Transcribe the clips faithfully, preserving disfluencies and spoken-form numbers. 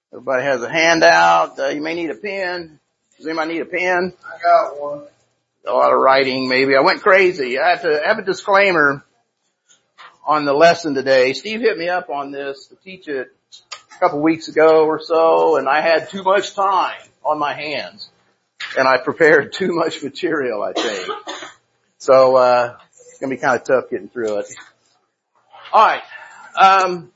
Everybody has a handout. Uh, you may need a pen. Does anybody need a pen? I got one. A lot of writing, maybe. I went crazy. I have to have a disclaimer on the lesson today. Steve hit me up on this to teach it a couple weeks ago or so, and I had too much time on my hands, and I prepared too much material, I think. So, uh, it's gonna be kind of tough getting through it. Alright, um,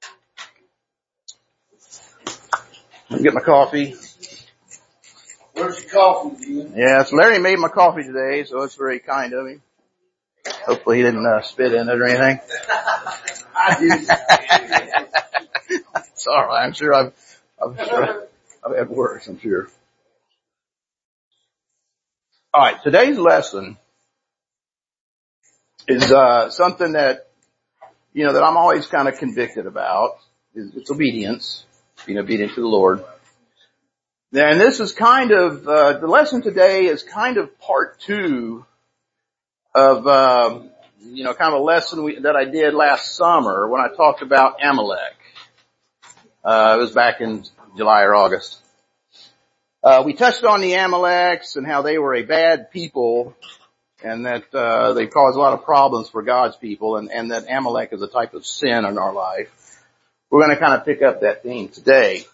let me get my coffee. Where's your coffee, Jim? Yeah, so Larry made my coffee today, so it's very kind of him. Hopefully he didn't uh, spit in it or anything. I did. It's alright, I'm sure I've, I've, I've had worse, I'm sure. Alright, today's lesson is, uh, something that, you know, that I'm always kind of convicted about. It's obedience, being obedient to the Lord. And this is kind of, uh, the lesson today is kind of part two of, uh, you know, kind of a lesson we, that I did last summer when I talked about Amalek. Uh, it was back in July or August. Uh, we touched on the Amaleks and how they were a bad people and that, uh, they caused a lot of problems for God's people and, and that Amalek is a type of sin in our life. We're going to kind of pick up that theme today.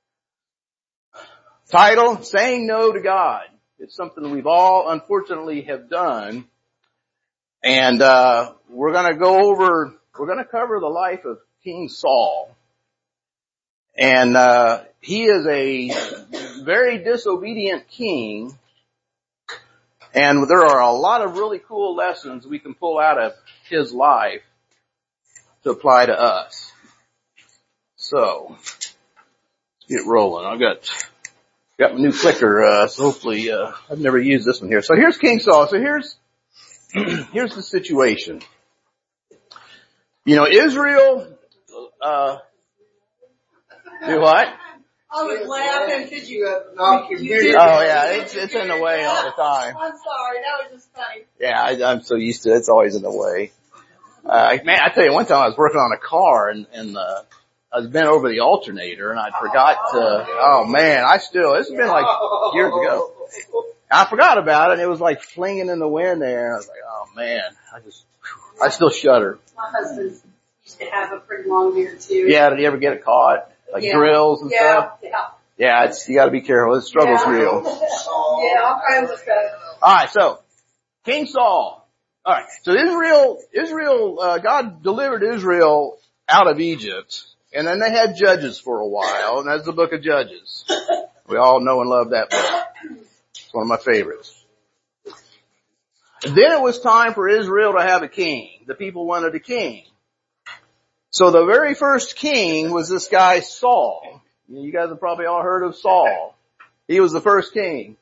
Title, Saying No to God. It's something we've all unfortunately have done. And, uh, we're going to go over, we're going to cover the life of King Saul. And, uh, he is a very disobedient king. And there are a lot of really cool lessons we can pull out of his life to apply to us. So, let's get rolling. I've got, got my new clicker, uh, so hopefully, uh, I've never used this one here. So here's King Saul. So here's, here's the situation. You know, Israel, uh, do what? I was laughing because you, Knock your you beard. did Oh yeah, it's, it's in the way all the time. I'm sorry, that was just funny. Yeah, I, I'm so used to it. It's always in the way. Uh, man, I tell you, one time I was working on a car and, and, uh, I was bent over the alternator and I forgot to, oh man, I still, this has been like years ago. I forgot about it and it was like flinging in the wind there. I was like, oh man, I just, I still shudder. My husband used to have a pretty long beard too. Yeah, did you ever get it caught? Like yeah. drills and yeah, stuff? Yeah, Yeah, it's, you gotta be careful. The struggle's yeah. real. Yeah, all kinds of stuff. Alright, so, King Saul. Alright, so Israel, Israel, uh, God delivered Israel out of Egypt, and then they had judges for a while, and that's the book of Judges. We all know and love that book. It's one of my favorites. And then it was time for Israel to have a king. The people wanted a king. So the very first king was this guy Saul. You guys have probably all heard of Saul. He was the first king.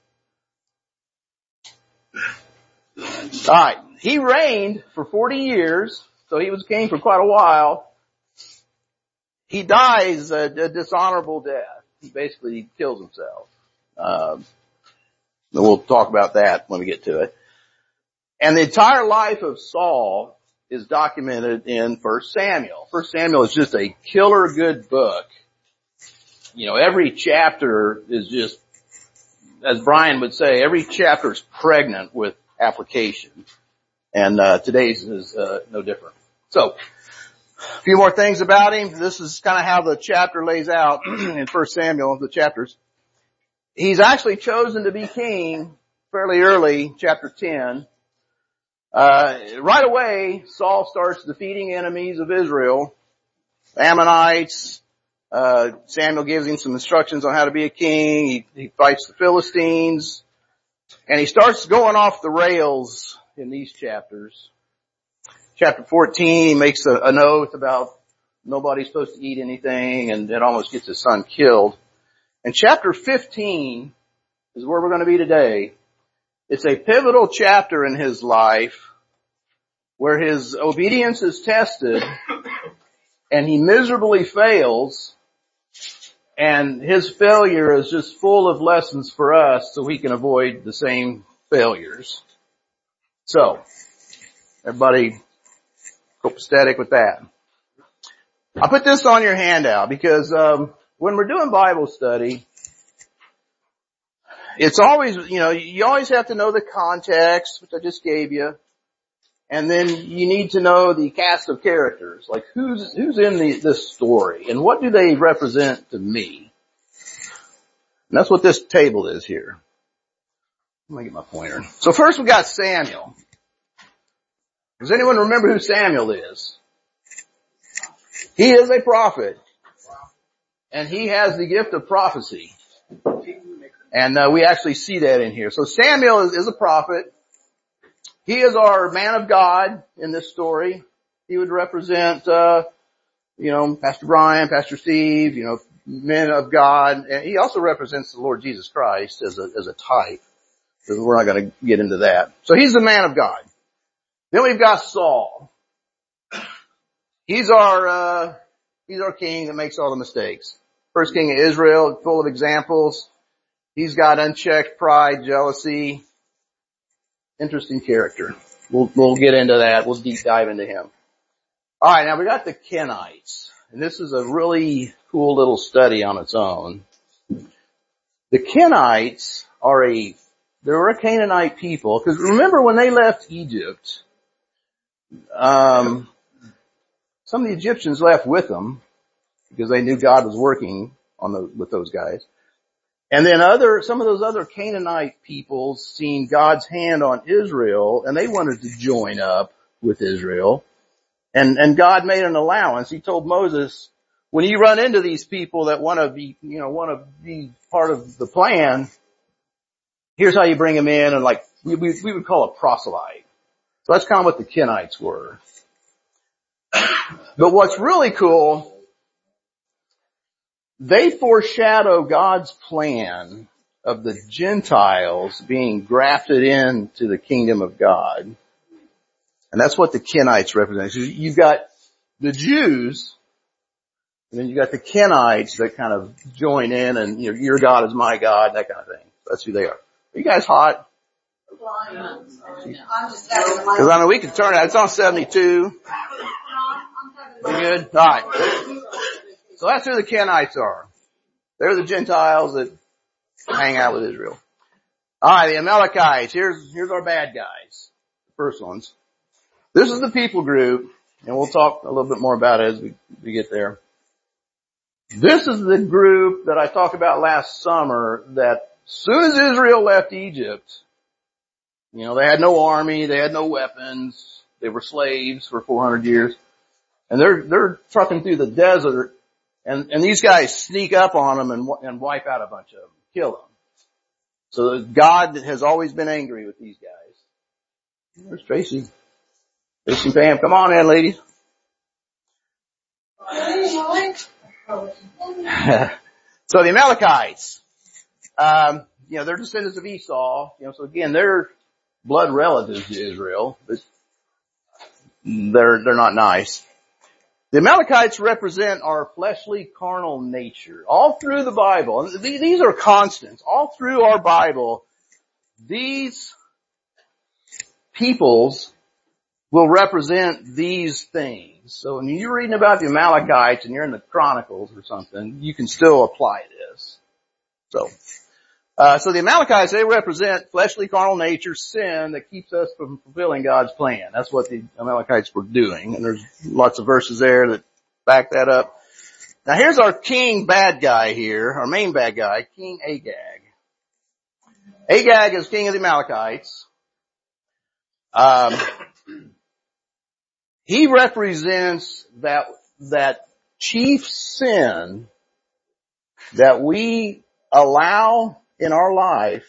Alright, he reigned for forty years, so he was king for quite a while. He dies a, a dishonorable death. He basically kills himself. Um, we'll talk about that when we get to it. And the entire life of Saul is documented in First Samuel. First Samuel is just a killer good book. You know, every chapter is just, as Brian would say, every chapter is pregnant with application. And, uh, today's is, uh, no different. So, a few more things about him. This is kind of how the chapter lays out in First Samuel, the chapters. He's actually chosen to be king fairly early, chapter ten. Uh, right away, Saul starts defeating enemies of Israel, Ammonites. Uh, Samuel gives him some instructions on how to be a king. He, he fights the Philistines. And he starts going off the rails in these chapters. Chapter fourteen, he makes a, an oath about nobody's supposed to eat anything, and it almost gets his son killed. And chapter fifteen is where we're going to be today. It's a pivotal chapter in his life where his obedience is tested and he miserably fails, and his failure is just full of lessons for us so we can avoid the same failures. So, everybody copacetic with that. I put this on your handout because um when we're doing Bible study, it's always, you know, you always have to know the context, which I just gave you. And then you need to know the cast of characters, like who's, who's in the, this story and what do they represent to me? And that's what this table is here. Let me get my pointer. So first we got Samuel. Does anyone remember who Samuel is? He is a prophet. And he has the gift of prophecy. And uh, we actually see that in here. So Samuel is, is a prophet. He is our man of God in this story. He would represent, uh, you know, Pastor Brian, Pastor Steve, you know, men of God. And he also represents the Lord Jesus Christ as a, as a type. So we're not going to get into that. So he's the man of God. Then we've got Saul. He's our, uh, he's our king that makes all the mistakes. First king of Israel, full of examples. He's got unchecked pride, jealousy. Interesting character. We'll, we'll get into that. We'll deep dive into him. Alright, now we got the Kenites. And this is a really cool little study on its own. The Kenites are a, they were a Canaanite people. Because remember when they left Egypt, um, some of the Egyptians left with them because they knew God was working on the, with those guys. And then other, some of those other Canaanite peoples seen God's hand on Israel and they wanted to join up with Israel. And, and God made an allowance. He told Moses, when you run into these people that want to be, you know, want to be part of the plan, here's how you bring them in, and like, we, we, we would call it proselyte. So that's kind of what the Kenites were. But what's really cool, they foreshadow God's plan of the Gentiles being grafted into the kingdom of God. And that's what the Kenites represent. So you've got the Jews, and then you got the Kenites that kind of join in and, you know, your God is my God, that kind of thing. That's who they are. Are you guys hot? I'm just having my. Because I mean, we can turn it. It's on seventy-two. You good? All right. So that's who the Kenites are. They're the Gentiles that hang out with Israel. All right, the Amalekites. Here's here's our bad guys. The first ones. This is the people group, and we'll talk a little bit more about it as we, we get there. This is the group that I talked about last summer that as soon as Israel left Egypt, you know, they had no army, they had no weapons, they were slaves for four hundred years, and they're, they're trucking through the desert, and, and these guys sneak up on them and, and wipe out a bunch of them, kill them. So God has always been angry with these guys. There's Tracy. Tracy and Pam, come on in, ladies. So the Amalekites, um, you know, they're descendants of Esau. You know, so again, they're blood relatives to Israel, but they're they're not nice. The Amalekites represent our fleshly, carnal nature all through the Bible. And these are constants all through our Bible. These peoples will represent these things. So when you're reading about the Amalekites and you're in the Chronicles or something, you can still apply this. So, uh, so the Amalekites, they represent fleshly, carnal nature, sin that keeps us from fulfilling God's plan. That's what the Amalekites were doing. And there's lots of verses there that back that up. Now here's our king bad guy here, our main bad guy, King Agag. Agag is king of the Amalekites. Um, He represents that, that chief sin that we allow in our life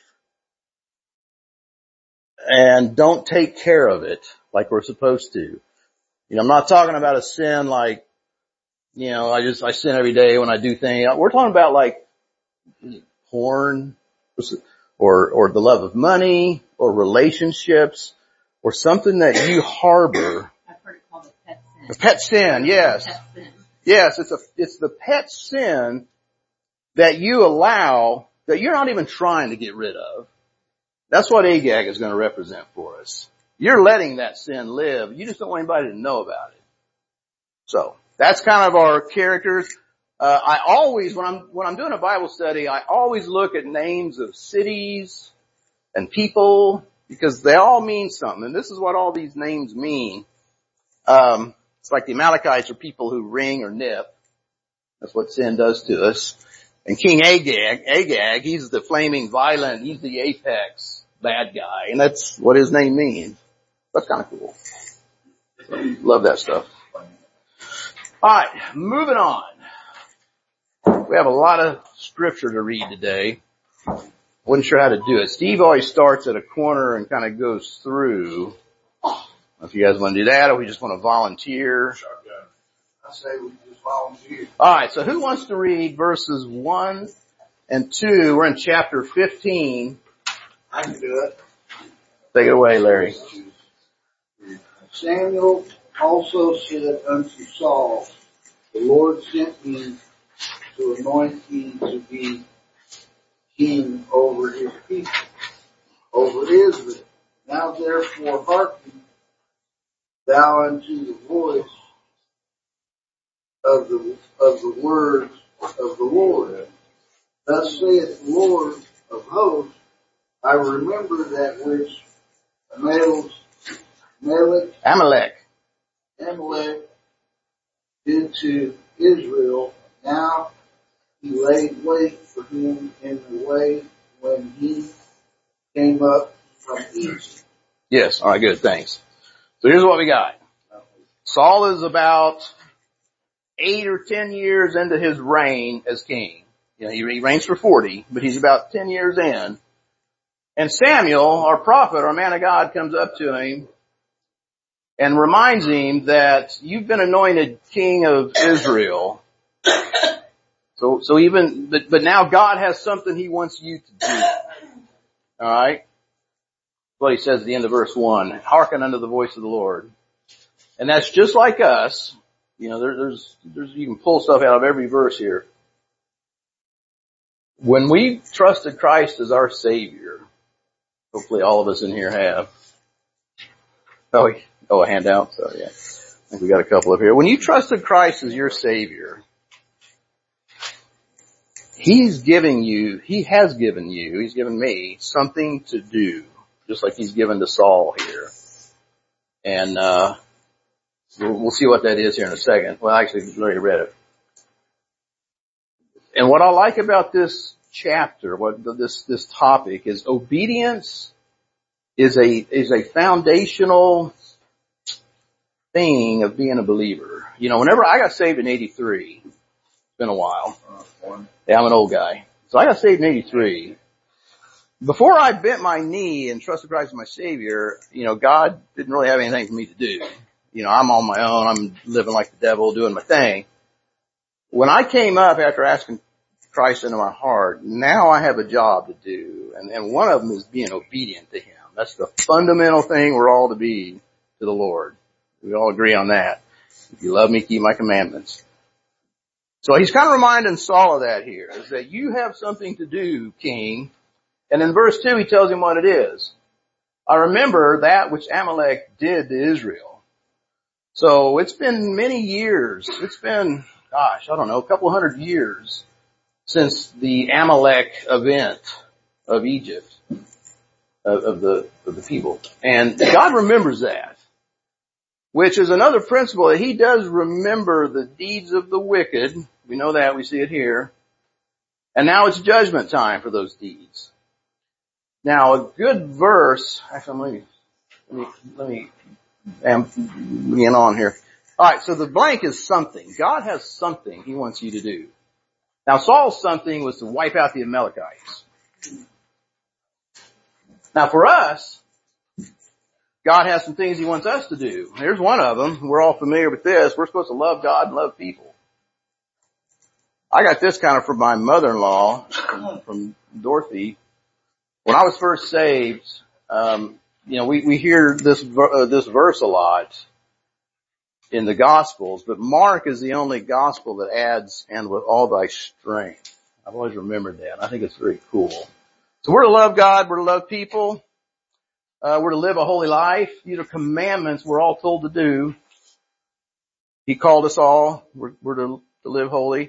and don't take care of it like we're supposed to. You know, I'm not talking about a sin like, you know, I just, I sin every day when I do things. We're talking about like porn or, or the love of money or relationships or something that you harbor. A pet sin, yes. Pet sin. Yes, it's a, it's the pet sin that you allow that you're not even trying to get rid of. That's what Agag is going to represent for us. You're letting that sin live. You just don't want anybody to know about it. So, that's kind of our characters. Uh, I always, when I'm, when I'm doing a Bible study, I always look at names of cities and people because they all mean something. And this is what all these names mean. Um, it's like the Amalekites are people who ring or nip. That's what sin does to us. And King Agag, Agag, he's the flaming violent, he's the apex bad guy. And that's what his name means. That's kind of cool. So, love that stuff. Alright, moving on. We have a lot of scripture to read today. Wasn't sure how to do it. Steve always starts at a corner and kind of goes through. I don't know if you guys want to do that or we just want to volunteer. I say we just volunteer. Alright, so who wants to read verses one and two? We're in chapter fifteen. I can do it. Take it away, Larry. Samuel also said unto Saul, the Lord sent me to anoint thee to be king over his people, over Israel. Now therefore hearken thou unto the voice of the of the words of the Lord. Thus saith the Lord of hosts, I remember that which Amalek, Amalek. Amalek did to Israel. Now he laid wait for him in the way when he came up from Egypt. Yes, alright, good, thanks. So here's what we got. Saul is about eight or ten years into his reign as king. You know, he, he reigns for forty, but he's about ten years in. And Samuel, our prophet, our man of God, comes up to him and reminds him that you've been anointed king of Israel. So, so even, but, but now God has something he wants you to do. Alright? That's what he says at the end of verse one. Hearken unto the voice of the Lord. And that's just like us. You know, there, there's, there's, you can pull stuff out of every verse here. When we trusted Christ as our Savior, hopefully all of us in here have. Oh, oh, a handout. So yeah, I think we got a couple of here. When you trusted Christ as your Savior, He's giving you, He has given you, He's given me something to do, just like He's given to Saul here. And, uh, we'll, we'll see what that is here in a second. Well, actually, we already read it. And what I like about this chapter, what this, this topic is obedience is a, is a foundational thing of being a believer. You know, whenever I got saved in eighty-three, it's been a while. Yeah, I'm an old guy. So I got saved in eighty-three. Before I bent my knee and trusted Christ as my Savior, you know, God didn't really have anything for me to do. You know, I'm on my own. I'm living like the devil, doing my thing. When I came up after asking Christ into my heart, now I have a job to do. And, and one of them is being obedient to Him. That's the fundamental thing we're all to be to the Lord. We all agree on that. If you love me, keep my commandments. So he's kind of reminding Saul of that here, is that you have something to do, king. And in verse two, he tells him what it is. I remember that which Amalek did to Israel. So it's been many years. It's been, gosh, I don't know, a couple hundred years since the Amalek event of Egypt, of, of the, of the people. And God remembers that, which is another principle that He does remember the deeds of the wicked. We know that. We see it here. And now it's judgment time for those deeds. Now, a good verse, actually, let me, let me, let me begin on here. Alright, so the blank is something. God has something He wants you to do. Now, Saul's something was to wipe out the Amalekites. Now, for us, God has some things He wants us to do. Here's one of them. We're all familiar with this. We're supposed to love God and love people. I got this kind of from my mother-in-law, from, from Dorothy. When I was first saved, um, you know, we, we hear this, uh, this verse a lot in the Gospels, but Mark is the only Gospel that adds, and with all thy strength. I've always remembered that. I think it's very cool. So we're to love God, we're to love people, uh, we're to live a holy life. These are commandments we're all told to do. He called us all. We're, we're to, to live holy.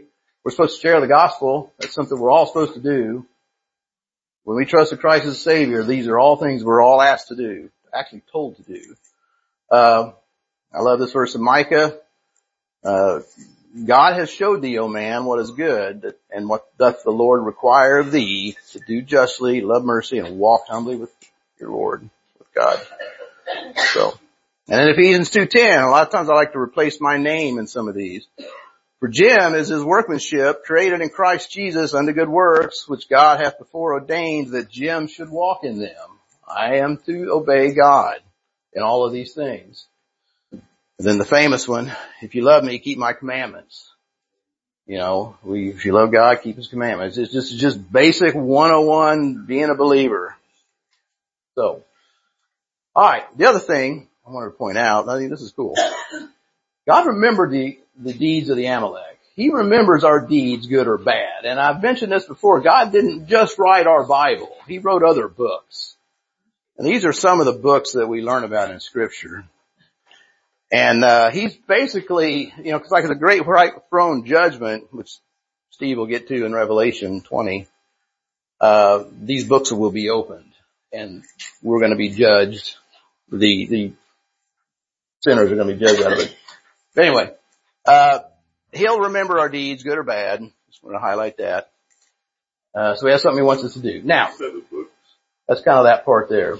We're supposed to share the gospel. That's something we're all supposed to do. When we trust in Christ as Savior, these are all things we're all asked to do, actually told to do. Uh, I love this verse in Micah. Uh, God has showed thee, O man, what is good, and what doth the Lord require of thee, to do justly, love mercy, and walk humbly with your Lord, with God. So, and in Ephesians two ten, a lot of times I like to replace my name in some of these. For Jim is his workmanship, created in Christ Jesus unto good works, which God hath before ordained that Jim should walk in them. I am to obey God in all of these things. And then the famous one, if you love me, keep my commandments. You know, we, if you love God, keep His commandments. It's just, just basic one oh one being a believer. So, alright, the other thing I wanted to point out, I think this is cool. God remembered the, the deeds of the Amalek. He remembers our deeds, good or bad. And I've mentioned this before. God didn't just write our Bible. He wrote other books. And these are some of the books that we learn about in Scripture. And, uh, he's basically, you know, cause like the great white throne judgment, which Steve will get to in Revelation twenty, uh, these books will be opened and we're going to be judged. The, the sinners are going to be judged out of it. But anyway, uh, He'll remember our deeds, good or bad. Just want to highlight that. Uh, so we have something He wants us to do. Now, that's kind of that part there.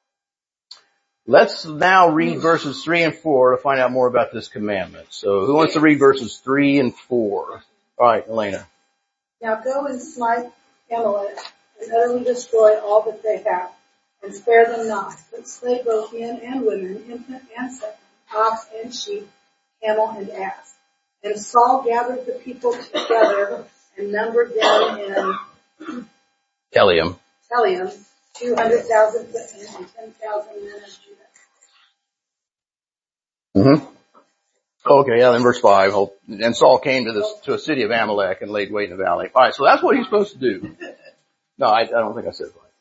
Let's now read verses three and four to find out more about this commandment. So who wants to read verses three and four? All right, Elena. Now go and smite Amalek and utterly destroy all that they have, and spare them not, but slay both men and women, infant and second, ox and sheep, camel and ass. And Saul gathered the people together and numbered them in Telium. Telium, two hundred thousand footmen and ten thousand men of Judah. Mm-hmm. Okay, yeah, then verse five. And Saul came to this, to a city of Amalek and laid wait in the valley. Alright, so that's what he's supposed to do. No, I, I don't think I said right.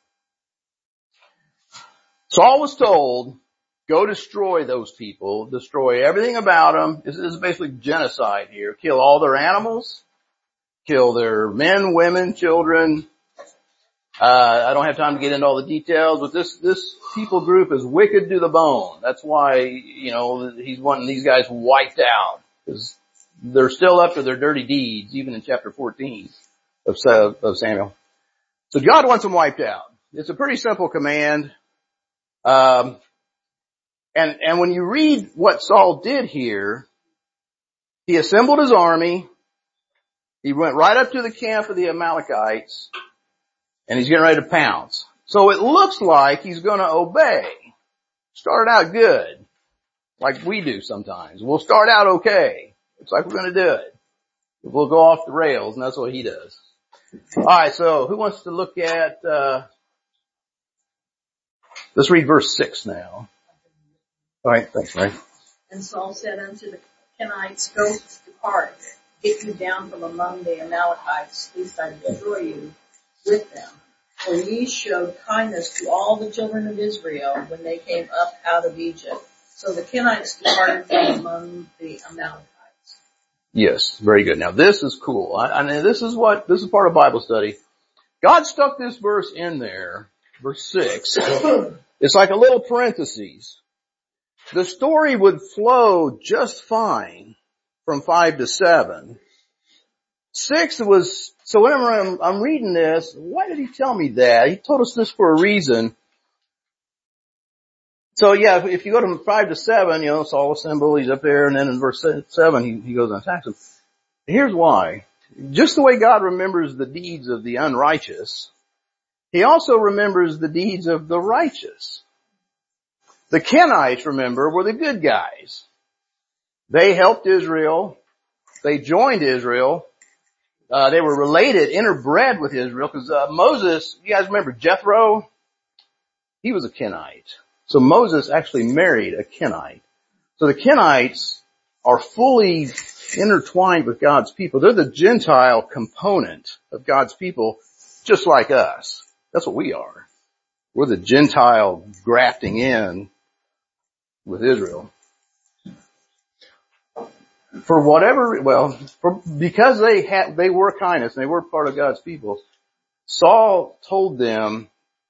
Saul was told, go destroy those people, destroy everything about them. This is basically genocide here. Kill all their animals, kill their men, women, children. Uh, I don't have time to get into all the details, but this, this people group is wicked to the bone. That's why, you know, he's wanting these guys wiped out, because they're still up to their dirty deeds, even in chapter fourteen of, of Samuel. So God wants them wiped out. It's a pretty simple command. Um, And, and when you read what Saul did here, he assembled his army, he went right up to the camp of the Amalekites, and he's getting ready to pounce. So it looks like he's gonna obey. Started out good, like we do sometimes. We'll start out okay. It's like we're gonna do it. We'll go off the rails, and that's what he does. Alright, so who wants to look at, uh, let's read verse six now. All right, thanks, Mary. And Saul said unto the Kenites, go depart, get you down from among the Amalekites, lest I destroy you with them. For ye showed kindness to all the children of Israel when they came up out of Egypt. So the Kenites departed from among the Amalekites. Yes, very good. Now this is cool. I, I mean, this is what, this is part of Bible study. God stuck this verse in there, verse six. It's like a little parentheses. The story would flow just fine from five to seven. Six was, so whenever I'm, I'm reading this, why did he tell me that? He told us this for a reason. So yeah, if, if you go to five to seven, you know, Saul assembled, he's up there, and then in verse seven, he, he goes and attacks him. Here's why. Just the way God remembers the deeds of the unrighteous, He also remembers the deeds of the righteous. The Kenites, remember, were the good guys. They helped Israel. They joined Israel. Uh, they were related, interbred with Israel, because uh, Moses, you guys remember Jethro? He was a Kenite. So Moses actually married a Kenite. So the Kenites are fully intertwined with God's people. They're the Gentile component of God's people, just like us. That's what we are. We're the Gentile grafting in with Israel. for whatever, well, for, because they had, they were kindness and they were part of God's people, Saul told them,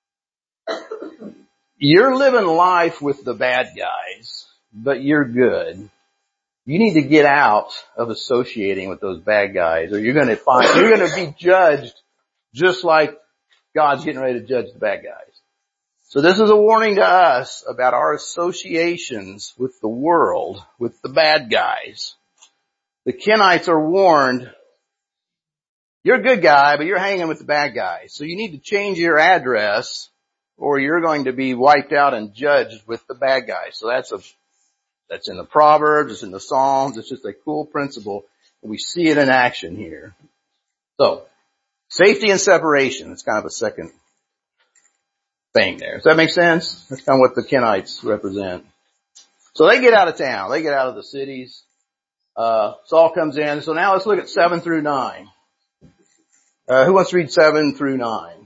you're living life with the bad guys, but you're good. You need to get out of associating with those bad guys, or you're going to find, you're going to be judged just like God's getting ready to judge the bad guys. So this is a warning to us about our associations with the world, with the bad guys. The Kenites are warned, you're a good guy, but you're hanging with the bad guys. So you need to change your address or you're going to be wiped out and judged with the bad guys. So that's a, that's in the Proverbs, it's in the Psalms, it's just a cool principle. And we see it in action here. So, safety and separation, it's kind of a second thing there. Does that make sense? That's kind of what the Kenites represent. So they get out of town, they get out of the cities. Uh, Saul comes in. So now let's look at seven through nine. Uh, who wants to read seven through nine?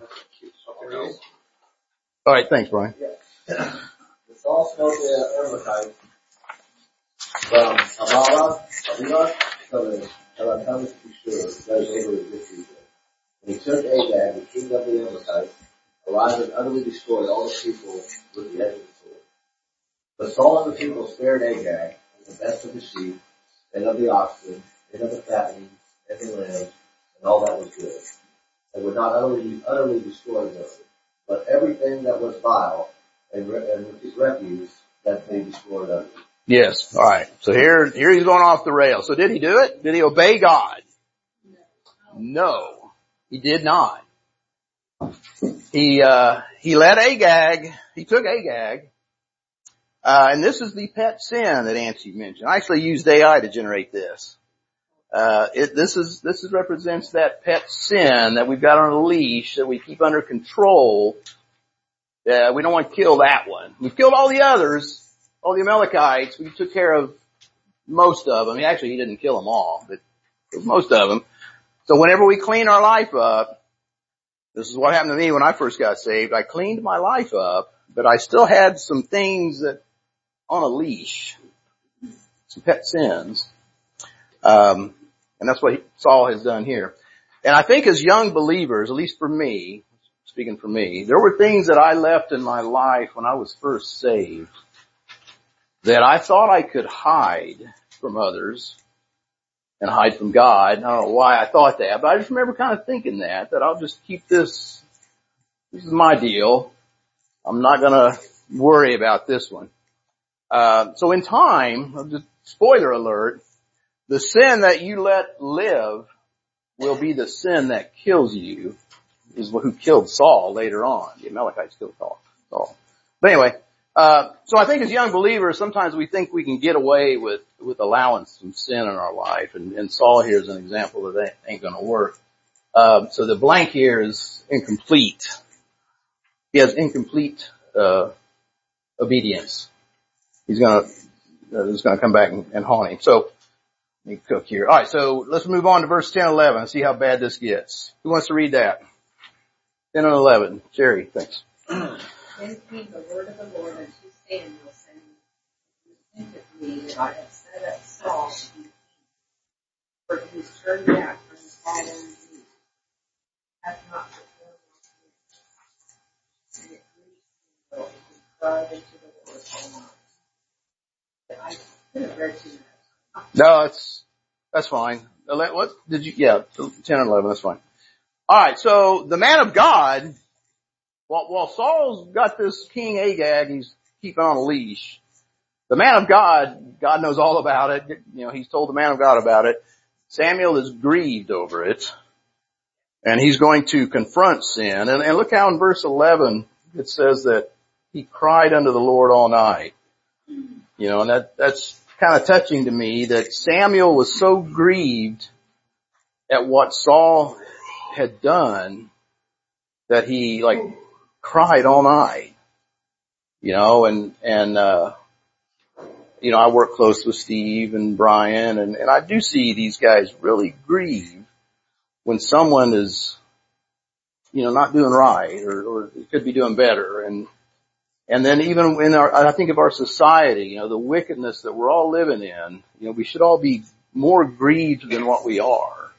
All right, thanks, Brian. Yeah. Saul smote the Amalekites from Havilah, Havilah, to Elatham to Shur, that is neighbor of Israel. And he took Agag, the king of the Amalekites, arrived and utterly destroyed all the people with the edge of the sword. But Saul and the people spared Agag, and the best of the sheep, and of the oxen, and of the fattening, and the lambs, and all that was good, and would not utterly, utterly destroy them, but everything that was vile, and, re- and refuse, that they destroyed utterly. Yes. All right. So here, here he's going off the rails. So did he do it? Did he obey God? No, he did not. He, uh, he let Agag, he took Agag, uh, and this is the pet sin that Nancy mentioned. I actually used A I to generate this. Uh, it, this is, this is represents that pet sin that we've got on a leash that we keep under control. Uh, we don't want to kill that one. We've killed all the others, all the Amalekites. We took care of most of them. Actually, he didn't kill them all, but most of them. So whenever we clean our life up, this is what happened to me when I first got saved. I cleaned my life up, but I still had some things that on a leash, some pet sins. Um, and that's what he, Saul has done here. And I think as young believers, at least for me, speaking for me, there were things that I left in my life when I was first saved that I thought I could hide from others and hide from God. I don't know why I thought that, but I just remember kind of thinking that, that I'll just keep this, this is my deal. I'm not gonna worry about this one. Uh, so in time, just spoiler alert, the sin that you let live will be the sin that kills you, is who killed Saul later on. The Amalekites killed Saul. But anyway, uh, so I think as young believers, sometimes we think we can get away with, with allowing some sin in our life, and, and Saul here is an example that that ain't gonna work. Uh, so the blank here is incomplete. He has incomplete, uh, obedience. He's gonna, uh, it's gonna come back and, and haunt him. So, let me cook here. Alright, so let's move on to verse ten and eleven and see how bad this gets. Who wants to read that? ten and eleven. Jerry, thanks. Then came the word of the Lord unto Samuel, saying, Repent of me that I have set up Saul to be king, for he has turned back from his following me, hath not performed my commandments. And it grieved me, though he cried unto the Lord all night. But I could have read to you. No, it's, that's fine. What did you, yeah, ten and eleven, that's fine. Alright, so the man of God, while, while Saul's got this King Agag, he's keeping on a leash. The man of God, God knows all about it. You know, he's told the man of God about it. Samuel is grieved over it. And he's going to confront sin. And, and look how in verse eleven it says that he cried unto the Lord all night. You know, and that, that's kind of touching to me that Samuel was so grieved at what Saul had done that he like cried all night, you know, and, and, uh, you know, I work close with Steve and Brian, and, and I do see these guys really grieve when someone is, you know, not doing right or, or could be doing better. And, and then even in our, I think of our society, you know, the wickedness that we're all living in, you know, we should all be more grieved than what we are.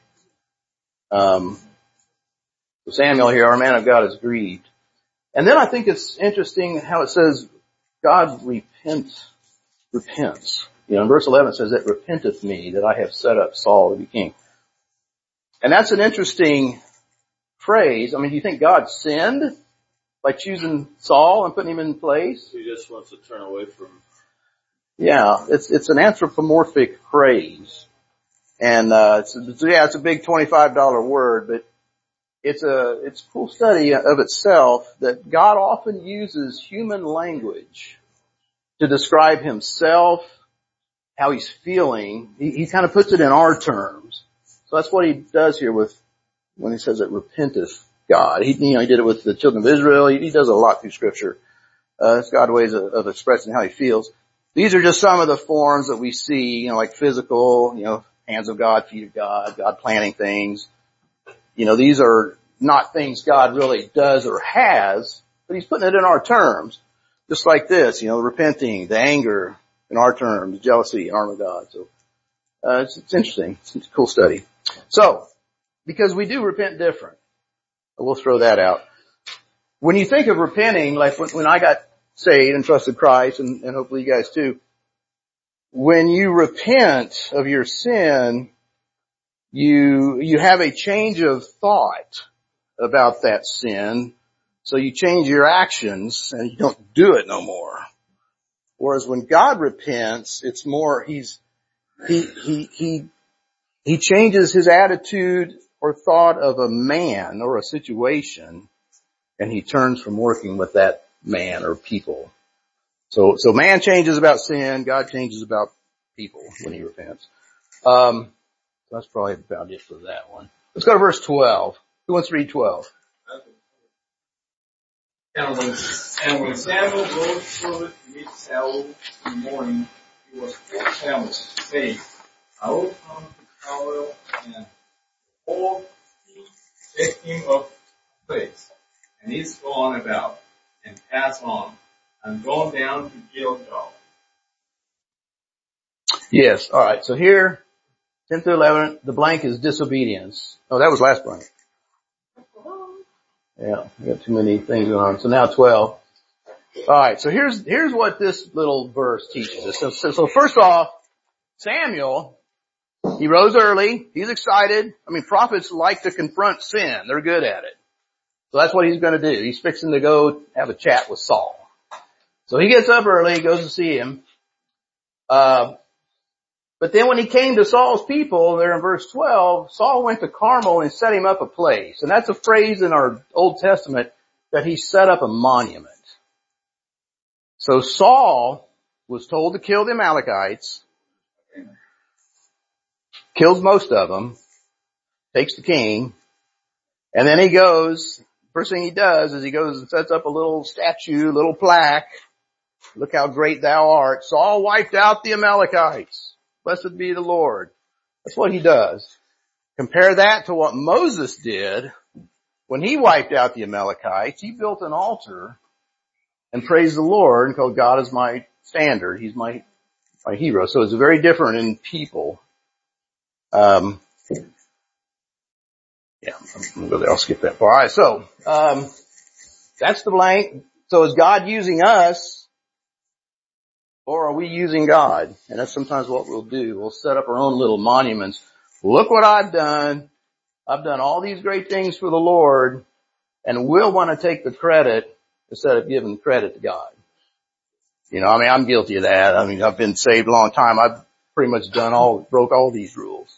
Um, so Samuel here, our man of God, is grieved. And then I think it's interesting how it says God repents, repents. You know, in verse eleven it says, "It repenteth me that I have set up Saul to be king." And that's an interesting phrase. I mean, do you think God sinned by choosing Saul and putting him in place? He just wants to turn away from him. Yeah, it's it's an anthropomorphic phrase. And uh it's, it's yeah, it's a big twenty-five dollar word, but it's a it's a cool study of itself that God often uses human language to describe himself, how he's feeling. He, he kind of puts it in our terms. So that's what he does here with when he says it repenteth God. He, you know, he did it with the children of Israel. He, he does it a lot through Scripture. Uh, it's God's ways of, of expressing how he feels. These are just some of the forms that we see, you know, like physical, you know, hands of God, feet of God, God planning things. You know, these are not things God really does or has, but he's putting it in our terms. Just like this, you know, repenting, the anger in our terms, jealousy in our of God. So, uh, it's, it's interesting. It's a cool study. So, because we do repent different. We'll throw that out. When you think of repenting, like when, when I got saved and trusted Christ, and, and hopefully you guys too, when you repent of your sin, you, you have a change of thought about that sin. So you change your actions and you don't do it no more. Whereas when God repents, it's more, he's, he, he, he, he changes his attitude or thought of a man or a situation, and he turns from working with that man or people. So, so man changes about sin, God changes about people when he repents. Um, that's probably about it for that one. Let's go to verse twelve. Who wants to read twelve? And when, and when Samuel rose forward to meet Saul in the morning, he was full of Samuel, saying, "I will come to Samuel and behold, he take him of place, and he's gone about and passed on, and gone down to Gilgal." Yes. All right. So here, ten through eleven, the blank is disobedience. Oh, that was last blank. Yeah, we got too many things going on. So now twelve. All right. So here's here's what this little verse teaches us. So, so, so first off, Samuel, he rose early. He's excited. I mean, prophets like to confront sin. They're good at it. So that's what he's going to do. He's fixing to go have a chat with Saul. So he gets up early. He goes to see him. Uh, but then when he came to Saul's people, there in verse twelve, Saul went to Carmel and set him up a place. And that's a phrase in our Old Testament that he set up a monument. So Saul was told to kill the Amalekites, kills most of them, takes the king, and then he goes, first thing he does is he goes and sets up a little statue, little plaque. Look how great thou art. Saul wiped out the Amalekites. Blessed be the Lord. That's what he does. Compare that to what Moses did when he wiped out the Amalekites. He built an altar and praised the Lord and called God as my standard. He's my, my hero. So it's very different in people. Um, yeah, I'm gonna go there. I'll skip that part. All right. So, um, that's the blank. So is God using us? Or are we using God? And that's sometimes what we'll do. We'll set up our own little monuments. Look what I've done. I've done all these great things for the Lord. And we'll want to take the credit instead of giving credit to God. You know, I mean, I'm guilty of that. I mean, I've been saved a long time. I've pretty much done all, broke all these rules.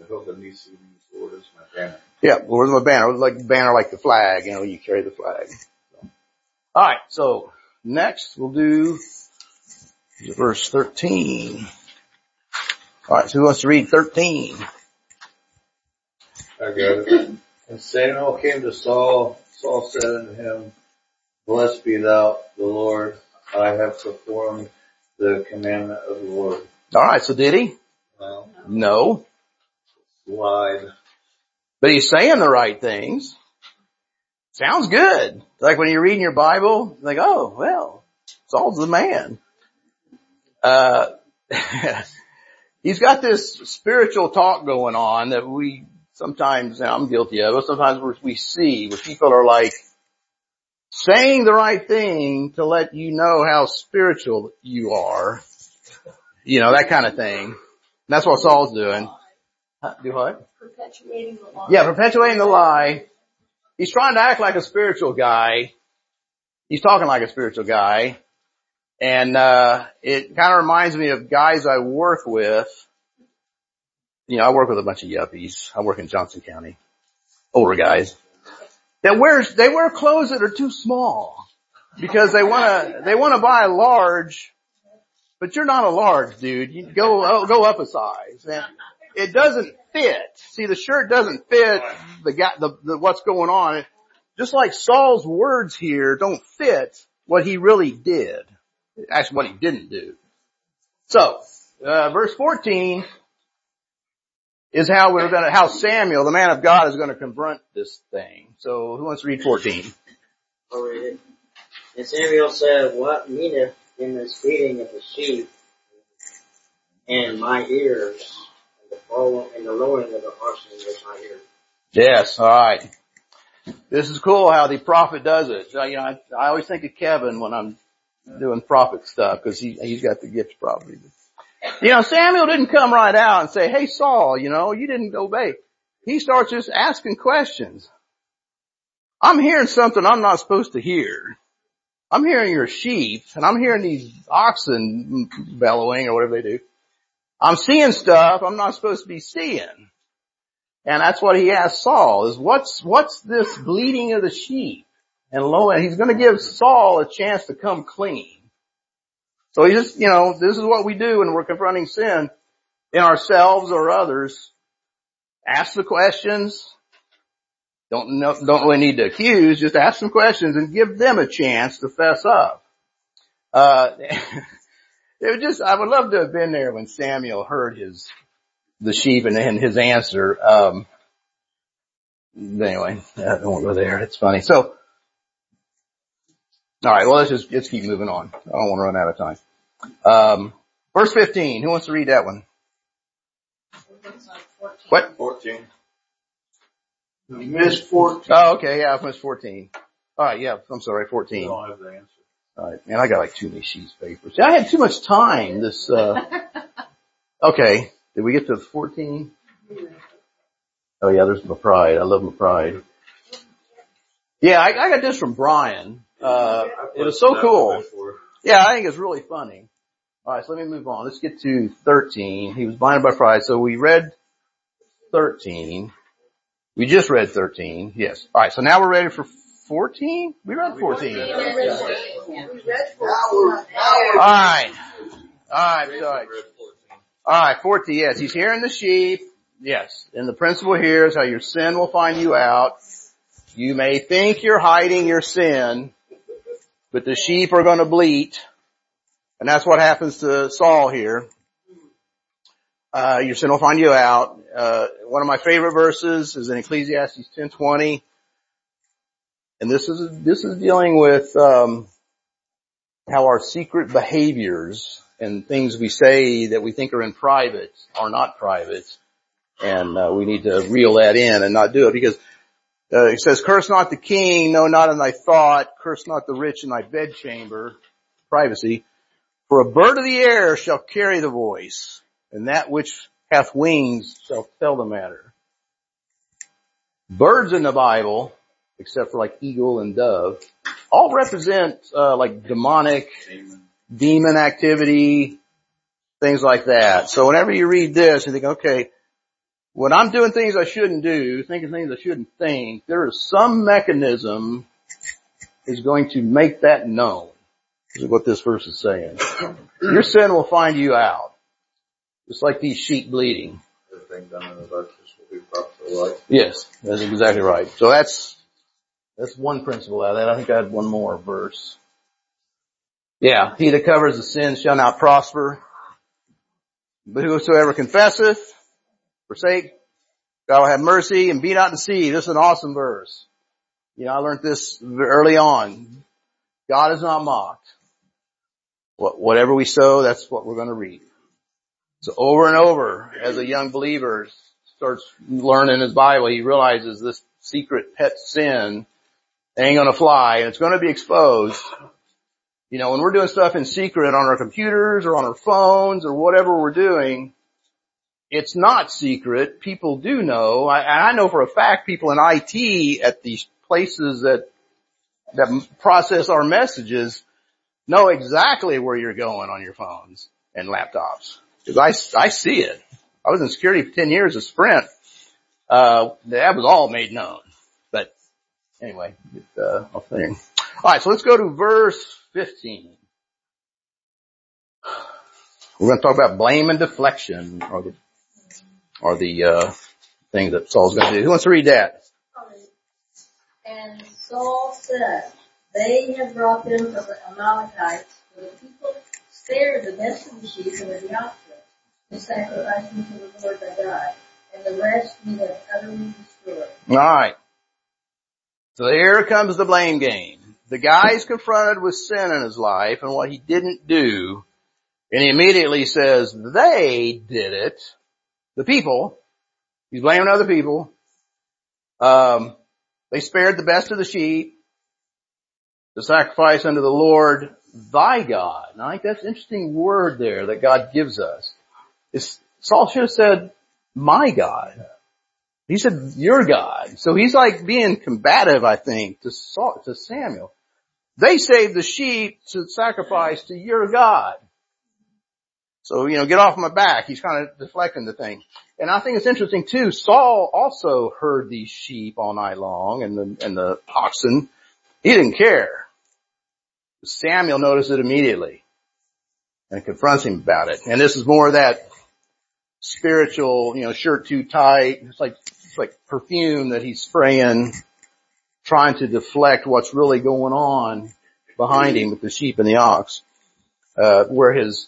Yeah, where's my banner? Like the banner, like the flag. You know, you carry the flag. So. All right. So next we'll do verse thirteen. All right, so who wants to read thirteen? I got it. And Samuel came to Saul. Saul said unto him, "Blessed be thou, the Lord. I have performed the commandment of the Lord." All right, so did he? No. No. Lied. But he's saying the right things. Sounds good. Like when you're reading your Bible, like, oh, well, Saul's the man. Uh, he's got this spiritual talk going on that we sometimes, and I'm guilty of it, sometimes we see where people are like saying the right thing to let you know how spiritual you are. You know, that kind of thing. And that's what Saul's doing. Huh, do what? Perpetuating the lie. Yeah, perpetuating the lie. He's trying to act like a spiritual guy. He's talking like a spiritual guy. And, uh, it kind of reminds me of guys I work with. You know, I work with a bunch of yuppies. I work in Johnson County. Older guys. That wears, they wear clothes that are too small. Because they wanna, they wanna buy a large, but you're not a large, dude. You go, go up a size. And it doesn't fit. See, the shirt doesn't fit the guy, the, the, what's going on. Just like Saul's words here don't fit what he really did. Actually, what he didn't do. So, uh, verse fourteen is how we're gonna, how Samuel, the man of God, is gonna confront this thing. So, who wants to read fourteen? I'll read it. And Samuel said, what meaneth in the speeding of the sheep and my ears, and the fall and the lowing of the oxen with my ears? Yes, alright. This is cool how the prophet does it. So, you know, I, I always think of Kevin when I'm doing prophet stuff, because he, he's got the gift probably. You know, Samuel didn't come right out and say, hey Saul, you know, you didn't obey. He starts just asking questions. I'm hearing something I'm not supposed to hear. I'm hearing your sheep, and I'm hearing these oxen bellowing or whatever they do. I'm seeing stuff I'm not supposed to be seeing. And that's what he asked Saul, is what's, what's this bleating of the sheep? And lo, and he's going to give Saul a chance to come clean. So he just, you know, this is what we do when we're confronting sin in ourselves or others. Ask the questions. Don't know, don't really need to accuse. Just ask some questions and give them a chance to fess up. Uh, it would just, I would love to have been there when Samuel heard his, the sheep and, and his answer. Um, anyway, I won't go there. It's funny. So, all right, well, let's just, let's keep moving on. I don't want to run out of time. Um, verse fifteen, who wants to read that one? What? fourteen. You missed fourteen. Oh, okay, yeah, I missed fourteen. All right, yeah, I'm sorry, I fourteen. don't have the answer. All right, man, I got like too many sheets of paper. See, I had too much time this, uh, okay, did we get to fourteen? Oh yeah, there's my pride. I love my pride. Yeah, I, I got this from Brian. Uh, it was so cool. Yeah, I think it's really funny. All right, so let me move on. Let's get to thirteen. He was blinded by pride. So we read thirteen. We just read thirteen. Yes. All right, so now we're ready for fourteen? We read fourteen. All right. All right, sorry. All right, fourteen, yes. He's hearing the sheep. Yes. And the principle here is how your sin will find you out. You may think you're hiding your sin, but the sheep are going to bleat. And that's what happens to Saul here. Uh, your sin will find you out. Uh, one of my favorite verses is in Ecclesiastes ten twenty. And this is, this is dealing with, um, how our secret behaviors and things we say that we think are in private are not private. And, uh, we need to reel that in and not do it because, uh, it says, curse not the king, no, not in thy thought, curse not the rich in thy bedchamber, privacy. For a bird of the air shall carry the voice, and that which hath wings shall tell the matter. Birds in the Bible, except for like eagle and dove, all represent, uh, like demonic, demon. demon activity, things like that. So whenever you read this, you think, okay, when I'm doing things I shouldn't do, thinking things I shouldn't think, there is some mechanism is going to make that known. This is what this verse is saying. Your sin will find you out. Just like these sheep bleeding. Everything done in the darkness will be brought to light. Yes, that's exactly right. So that's, that's one principle out of that. I think I had one more verse. Yeah, he that covers the sin shall not prosper. But whosoever confesseth, forsake, God will have mercy and be not deceived. This is an awesome verse. You know, I learned this early on. God is not mocked. Whatever we sow, that's what we're going to reap. So over and over, as a young believer starts learning his Bible, he realizes this secret pet sin ain't gonna fly, and it's gonna be exposed. You know, when we're doing stuff in secret on our computers or on our phones or whatever we're doing, it's not secret. People do know. I, I know for a fact people in I T at these places that that process our messages know exactly where you're going on your phones and laptops. Because I, I see it. I was in security for ten years at Sprint. Uh, that was all made known. But anyway, it, uh, I'll think. Alright, so let's go to verse fifteen. We're going to talk about blame and deflection, or the, or the, uh, thing that Saul's going to do. Who wants to read that? And Saul said, they have brought them from the Amalekites, for the people spared the best of the sheep and of the oxen, and sacrificed them to the Lord thy God, and the rest we have utterly destroyed. Alright. So here comes the blame game. The guy's confronted with sin in his life and what he didn't do, and he immediately says, they did it. The people. He's blaming other people. Um, they spared the best of the sheep to sacrifice unto the Lord thy God. And I think that's an interesting word there that God gives us. It's, Saul should have said, my God. He said, your God. So he's like being combative, I think, to Saul, to Samuel. They saved the sheep to sacrifice to your God. So, you know, get off my back. He's kind of deflecting the thing. And I think it's interesting too, Saul also heard these sheep all night long and the, and the oxen. He didn't care. Samuel noticed it immediately and confronts him about it. And this is more of that spiritual, you know, shirt too tight. It's like, it's like perfume that he's spraying, trying to deflect what's really going on behind him with the sheep and the ox. Uh, where his,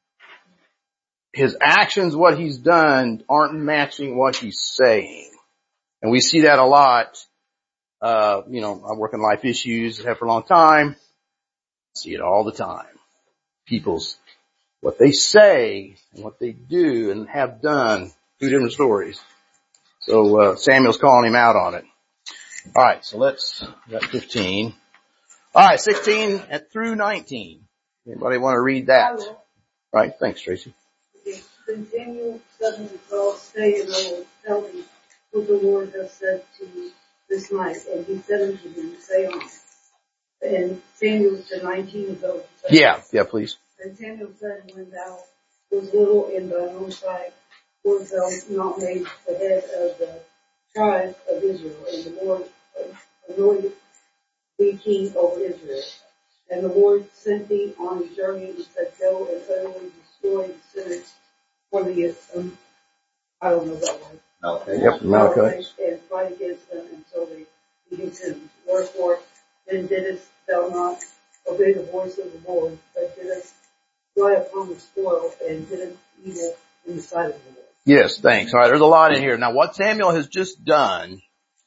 his actions, what he's done, aren't matching what he's saying. And we see that a lot. Uh, you know, I work in life issues, have for a long time. See it all the time. People's, what they say and what they do and have done, two different stories. So, uh, Samuel's calling him out on it. Alright, so let's, got fifteen. Alright, sixteen through nineteen. Anybody want to read that? Right, thanks Tracy. Then Samuel suddenly called, stay and I will tell thee what the Lord hath said to you this night. And he said unto him, say on. And Samuel said nineteen ago. Yeah, yeah, please. And Samuel said, when thou was little in thine own sight, wert thou not made the head of the tribe of Israel, and the Lord anointed thee king over Israel. And the Lord sent thee on a journey and said, go and utterly destroy the sinners for the, um, I don't know that one. Okay. Yep, Malachi. And fight against them until they be consumed. Wherefore, then didst thou not obey the voice of the Lord, but didst fly upon the spoil and didst evil in the sight of the Lord. Yes, thanks. All right, there's a lot in here. Now, what Samuel has just done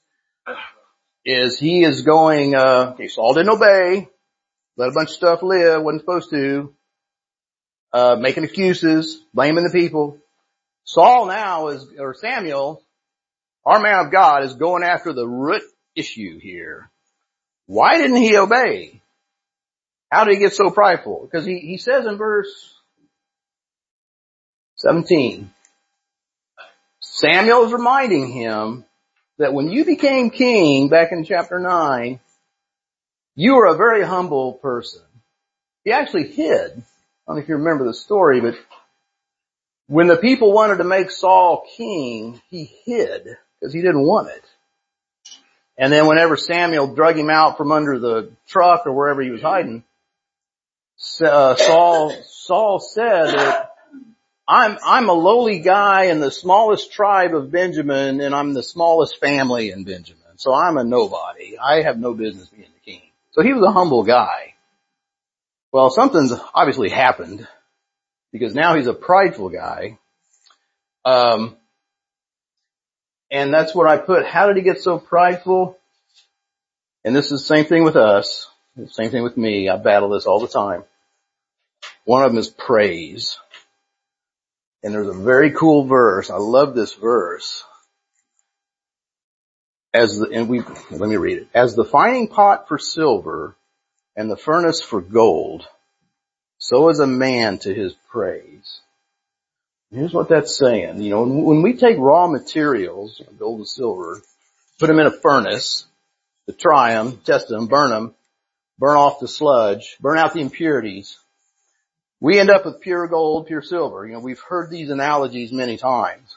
is he is going, uh, okay, Saul didn't obey, let a bunch of stuff live, wasn't supposed to, uh, making excuses, blaming the people. Saul now is, or Samuel, our man of God, is going after the root issue here. Why didn't he obey? How did he get so prideful? Because he, he says in verse seventeen, Samuel is reminding him that when you became king back in chapter nine, you were a very humble person. He actually hid. I don't know if you remember the story, but when the people wanted to make Saul king, he hid because he didn't want it. And then whenever Samuel drug him out from under the truck or wherever he was hiding, uh, Saul, Saul said that I'm, I'm a lowly guy in the smallest tribe of Benjamin, and I'm the smallest family in Benjamin. So I'm a nobody. I have no business being the king. So he was a humble guy. Well, something's obviously happened because now he's a prideful guy. Um, and that's what I put. How did he get so prideful? And this is the same thing with us. The same thing with me. I battle this all the time. One of them is praise. And there's a very cool verse. I love this verse. As the, and we, let me read it. As the fining pot for silver and the furnace for gold, so is a man to his praise. Here's what that's saying. You know, when, when we take raw materials, gold and silver, put them in a furnace to try them, test them, burn them, burn off the sludge, burn out the impurities, we end up with pure gold, pure silver. You know, we've heard these analogies many times.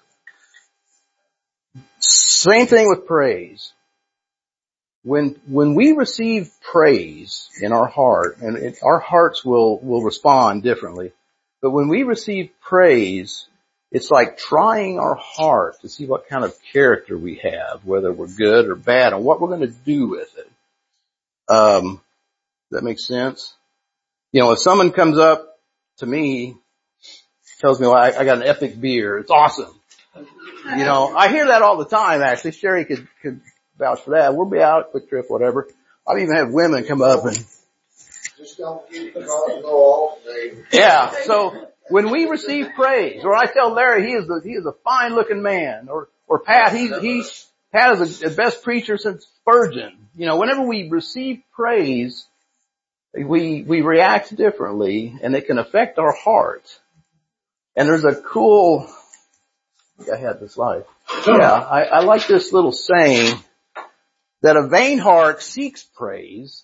Same thing with praise. When, when we receive praise in our heart, and it, our hearts will, will respond differently, but when we receive praise, it's like trying our heart to see what kind of character we have, whether we're good or bad, and what we're going to do with it. Um, does that make sense? You know, if someone comes up to me, tells me, well, I, I got an epic beer, it's awesome. You know, I hear that all the time, actually. Sherry could, could vouch for that. We'll be out, quick trip, whatever. I've even had women come up and... Just don't keep the car and go all day. Yeah, so when we receive praise, or I tell Larry he is the, he is a fine looking man, or, or Pat, he, he, Pat is the best preacher since Spurgeon. You know, whenever we receive praise, we, we react differently, and it can affect our heart. And there's a cool, I think I had this slide. Yeah, I, I like this little saying that a vain heart seeks praise,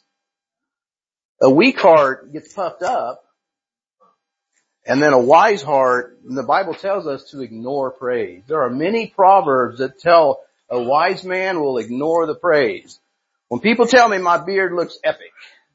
a weak heart gets puffed up, and then a wise heart, and the Bible tells us to ignore praise. There are many proverbs that tell a wise man will ignore the praise. When people tell me my beard looks epic,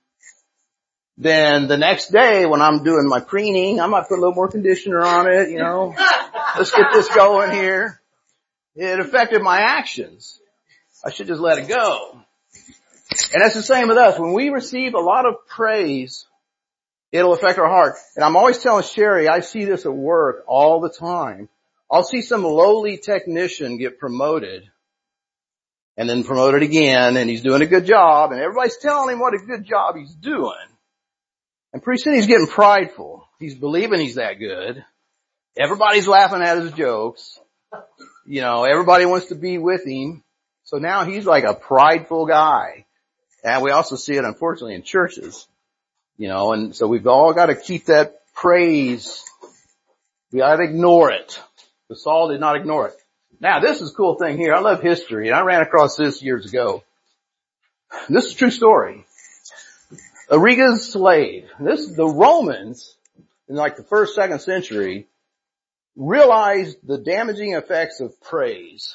then the next day when I'm doing my preening, I might put a little more conditioner on it, you know. Let's get this going here. It affected my actions. I should just let it go. And that's the same with us. When we receive a lot of praise, it'll affect our heart. And I'm always telling Sherry, I see this at work all the time. I'll see some lowly technician get promoted and then promoted again, and he's doing a good job, and everybody's telling him what a good job he's doing. And pretty soon he's getting prideful. He's believing he's that good. Everybody's laughing at his jokes. You know, everybody wants to be with him. So now he's like a prideful guy. And we also see it, unfortunately, in churches. You know, and so we've all got to keep that praise. We got to ignore it. But Saul did not ignore it. Now, this is a cool thing here. I love history, and I ran across this years ago. This is a true story. Arriga's slave. This, the Romans, in like the first, second century, realized the damaging effects of praise.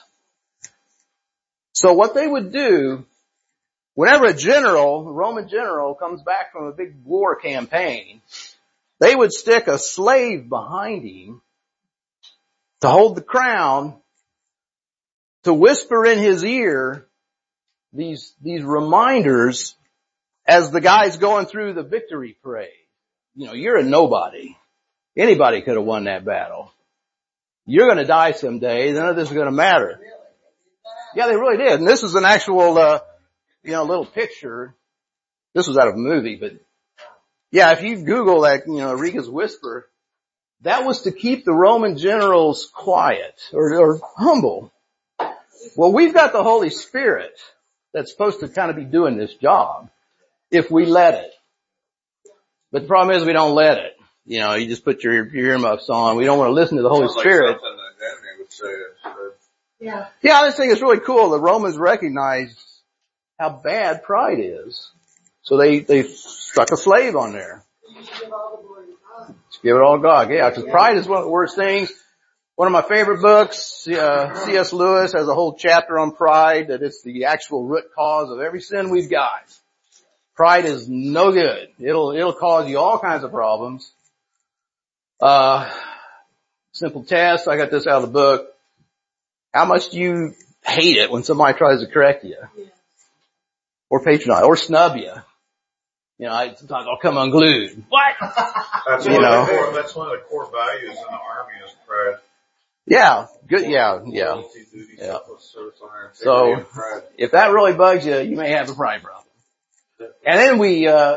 So what they would do, whenever a general, a Roman general, comes back from a big war campaign, they would stick a slave behind him to hold the crown, to whisper in his ear these, these reminders as the guy's going through the victory parade. You know, you're a nobody. Anybody could have won that battle. You're going to die someday. None of this is going to matter. Yeah, they really did. And this is an actual, uh, you know, little picture. This was out of a movie, but yeah, if you Google that, you know, Arriga's whisper, that was to keep the Roman generals quiet or, or humble. Well, we've got the Holy Spirit that's supposed to kind of be doing this job if we let it. But the problem is we don't let it. You know, you just put your, your earmuffs on. We don't want to listen to the Holy Sounds Spirit. Like something that Danny would say. So. Yeah. Yeah, I just think it's really cool. The Romans recognized how bad pride is. So they, they stuck a slave on there. Give it all to God. Yeah, because pride is one of the worst things. One of my favorite books, uh, C S Lewis has a whole chapter on pride, that it's the actual root cause of every sin we've got. Pride is no good. It'll, it'll cause you all kinds of problems. Uh, simple test. I got this out of the book. How much do you hate it when somebody tries to correct you? Or patronize, or snub you? You know, I, sometimes I'll come unglued. What? That's, You one know. of the core, that's one of the core values in the Army is pride. Yeah, good, yeah, yeah. Loyalty, duty, Yeah. selfless service, honor, integrity, So, and pride. if that really bugs you, you may have a pride problem. And then we, uh,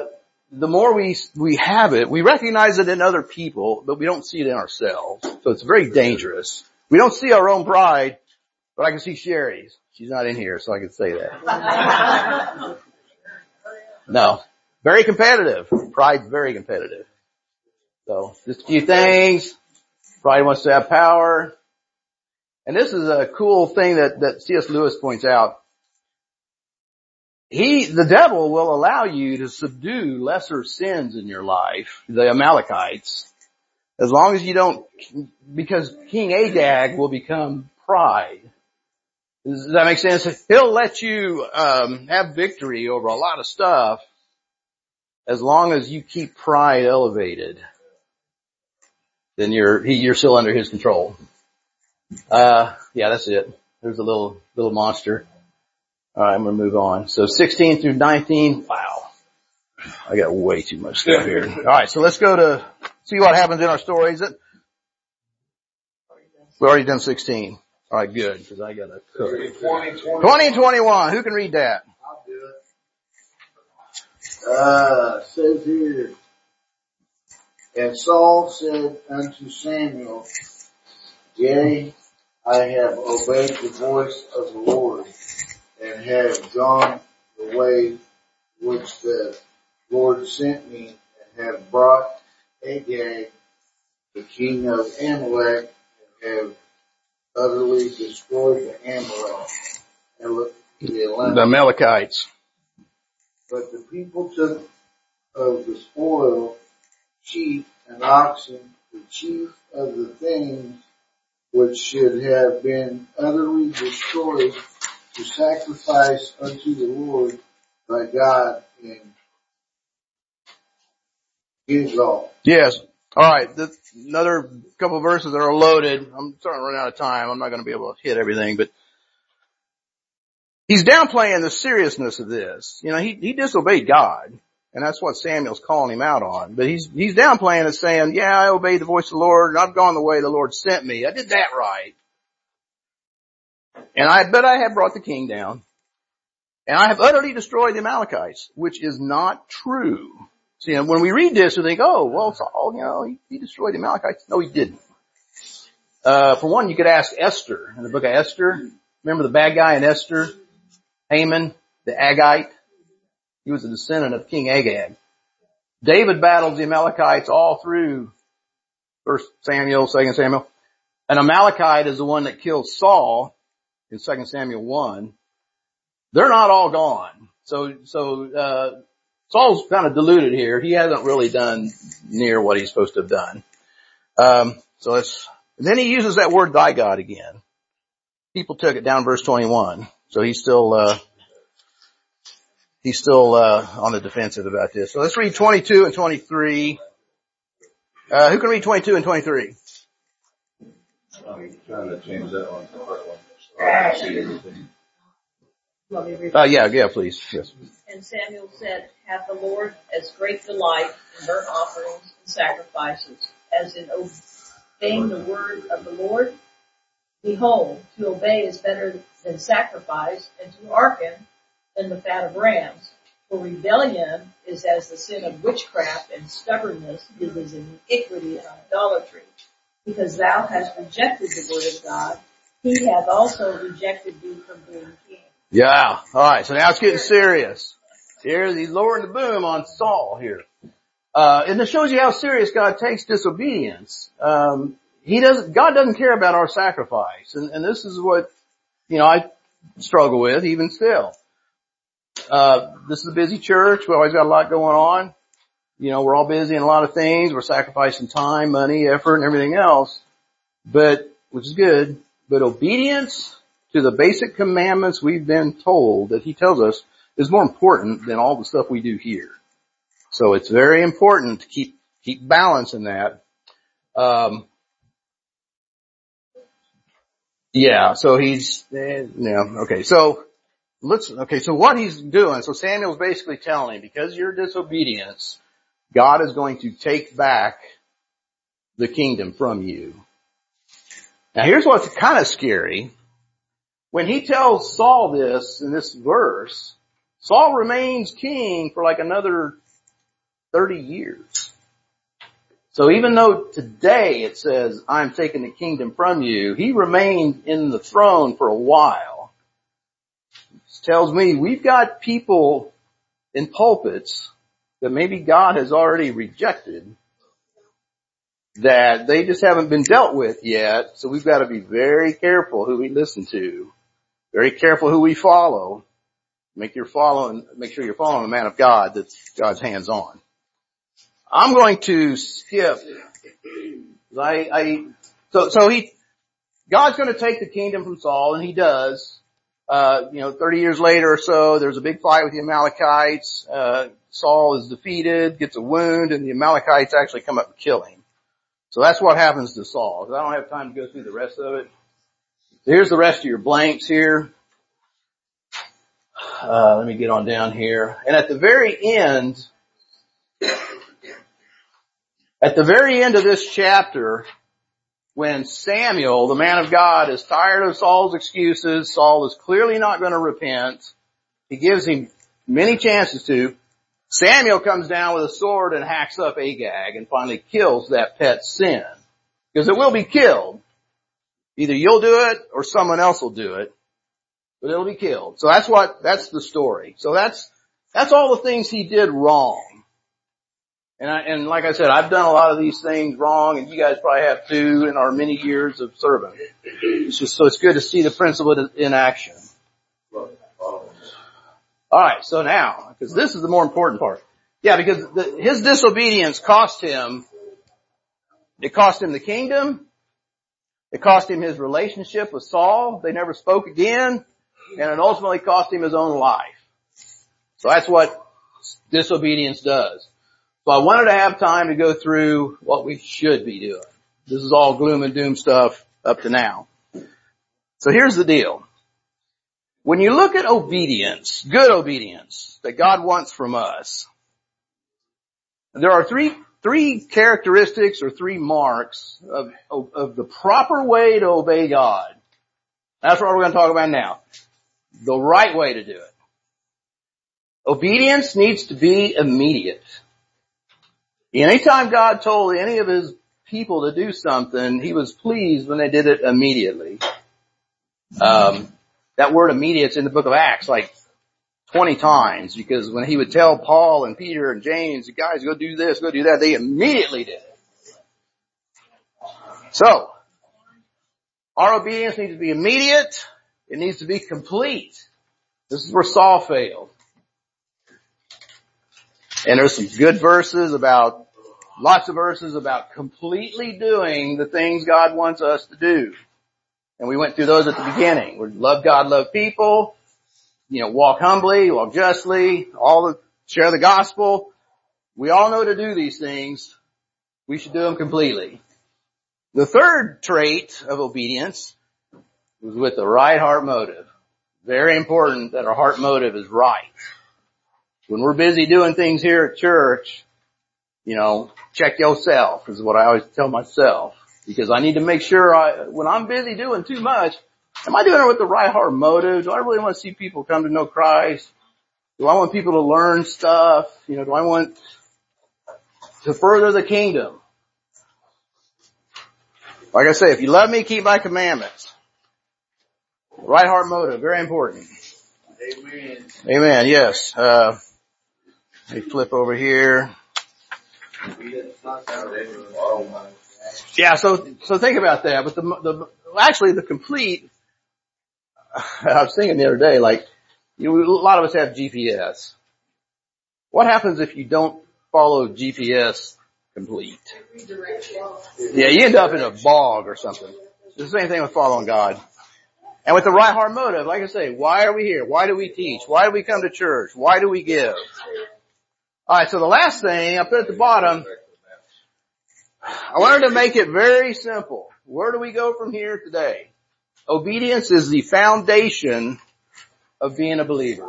the more we, we have it, we recognize it in other people, but we don't see it in ourselves. So it's very dangerous. We don't see our own pride, but I can see Sherry's. She's not in here, so I can say that. No. Very competitive. Pride's very competitive. So, just a few things. Pride wants to have power. And this is a cool thing that, that C S Lewis points out. He, the devil will allow you to subdue lesser sins in your life, the Amalekites, as long as you don't, because King Agag will become pride. Does that make sense? He'll let you um have victory over a lot of stuff as long as you keep pride elevated. Then you're he, you're still under his control. Uh yeah, that's it. There's a little little monster. All right, I'm gonna move on. So sixteen through nineteen. Wow, I got way too much stuff here. All right, so let's go to see what happens in our story. Is it? We've already done sixteen. All right, good, because I got to cover it. twenty and twenty-one. Who can read that? I'll do it. Uh, says here, and Saul said unto Samuel, Yea, I have obeyed the voice of the Lord, and have gone the way which the Lord sent me, and have brought Agag, the king of Amalek, and have utterly destroyed the Amalek, the, the Amalekites. But the people took of the spoil, sheep and oxen, the chief of the things which should have been utterly destroyed, to sacrifice unto the Lord thy God in Gilgal. Yes. All right. This, another couple of verses that are loaded. I'm starting to run out of time. I'm not going to be able to hit everything, but he's downplaying the seriousness of this. You know, he, he disobeyed God, and that's what Samuel's calling him out on. But he's, he's downplaying it, saying, yeah, I obeyed the voice of the Lord, and I've gone the way the Lord sent me. I did that right. And I, but I have brought the king down, and I have utterly destroyed the Amalekites, which is not true. See, and when we read this, we think, oh, well, Saul, you know, he, he destroyed the Amalekites. No, he didn't. Uh, for one, you could ask Esther in the book of Esther. Remember the bad guy in Esther? Haman, the Agite. He was a descendant of King Agag. David battled the Amalekites all through First Samuel, Second Samuel. An Amalekite is the one that killed Saul in Second Samuel one. They're not all gone. So, so, uh, Saul's kind of deluded here. He hasn't really done near what he's supposed to have done. Um, so let's, then he uses that word thy God again. People took it down verse twenty-one. So he's still, uh, he's still, uh, on the defensive about this. So let's read twenty-two and twenty-three. Uh, who can read twenty-two and twenty-three? I'm trying to change that one to part one. So I can see everything. Want me to read Uh, yeah, yeah, please. Yes. And Samuel said, hath the Lord as great delight in burnt offerings and sacrifices as in obeying the word of the Lord? Behold, to obey is better than sacrifice, and to hearken than the fat of rams. For rebellion is as the sin of witchcraft, and stubbornness is as iniquity and idolatry. Because thou hast rejected the word of God, he hath also rejected thee from being king. Yeah. All right. So now it's getting serious. Here, he's lowering the boom on Saul here. Uh, and it shows you how serious God takes disobedience. Um, he doesn't, God doesn't care about our sacrifice. And, and this is what, you know, I struggle with even still. Uh, this is a busy church. We always got a lot going on. You know, we're all busy in a lot of things. We're sacrificing time, money, effort, and everything else. But, which is good. But obedience to the basic commandments we've been told that he tells us is more important than all the stuff we do here. So it's very important to keep, keep balance in that. Um, yeah, so he's, eh, yeah, okay, so let's, okay, so what he's doing, so Samuel's basically telling him, because of your disobedience, God is going to take back the kingdom from you. Now here's what's kind of scary. When he tells Saul this in this verse, Saul remains king for like another thirty years. So even though today it says, I'm taking the kingdom from you, he remained in the throne for a while. This tells me we've got people in pulpits that maybe God has already rejected, that they just haven't been dealt with yet. So we've got to be very careful who we listen to, very careful who we follow. Make your following, make sure you're following a man of God that's God's hands on. I'm going to skip. I, I, so, so he, God's going to take the kingdom from Saul, and he does. Uh, you know, thirty years later or so, there's a big fight with the Amalekites. Uh, Saul is defeated, gets a wound, and the Amalekites actually come up and kill him. So that's what happens to Saul. I don't have time to go through the rest of it. Here's the rest of your blanks here. Uh, let me get on down here. And at the very end, at the very end of this chapter, when Samuel, the man of God, is tired of Saul's excuses, Saul is clearly not going to repent. He gives him many chances to. Samuel comes down with a sword and hacks up Agag and finally kills that pet sin. Because it will be killed. Either you'll do it or someone else will do it. But it'll be killed. So that's what, that's the story. So that's, that's all the things he did wrong. And I, and like I said, I've done a lot of these things wrong, and you guys probably have too in our many years of serving. It's just, so it's good to see the principle in action. Alright, so now, because this is the more important part. Yeah, because the, his disobedience cost him, it cost him the kingdom, it cost him his relationship with Saul, they never spoke again, and it ultimately cost him his own life. So that's what disobedience does. So I wanted to have time to go through what we should be doing. This is all gloom and doom stuff up to now. So here's the deal. When you look at obedience, good obedience that God wants from us, there are three, three characteristics or three marks of, of, of the proper way to obey God. That's what we're going to talk about now. The right way to do it. Obedience needs to be immediate. Anytime God told any of his people to do something, he was pleased when they did it immediately. Um, that word immediate's in the book of Acts like twenty times, because when he would tell Paul and Peter and James, guys, go do this, go do that, they immediately did it. So, our obedience needs to be immediate. It needs to be complete. This is where Saul failed. And there's some good verses about, lots of verses about completely doing the things God wants us to do. And we went through those at the beginning. We love God, love people, you know, walk humbly, walk justly, all the, share the gospel. We all know to do these things. We should do them completely. The third trait of obedience was with the right heart motive. Very important that our heart motive is right. When we're busy doing things here at church, you know, check yourself is what I always tell myself. Because I need to make sure I, when I'm busy doing too much, am I doing it with the right heart motive? Do I really want to see people come to know Christ? Do I want people to learn stuff? You know, do I want to further the kingdom? Like I say, if you love me, keep my commandments. Right heart motive, very important. Amen. Amen, yes. Uh, let me flip over here. Yeah, so, so think about that. But the, the, actually the complete, I was thinking the other day, like, you know, a lot of us have G P S. What happens if you don't follow G P S complete? Yeah, you end up in a bog or something. It's the same thing with following God. And with the right heart motive, like I say, why are we here? Why do we teach? Why do we come to church? Why do we give? Alright, so the last thing I put at the bottom, I wanted to make it very simple. Where do we go from here today? Obedience is the foundation of being a believer.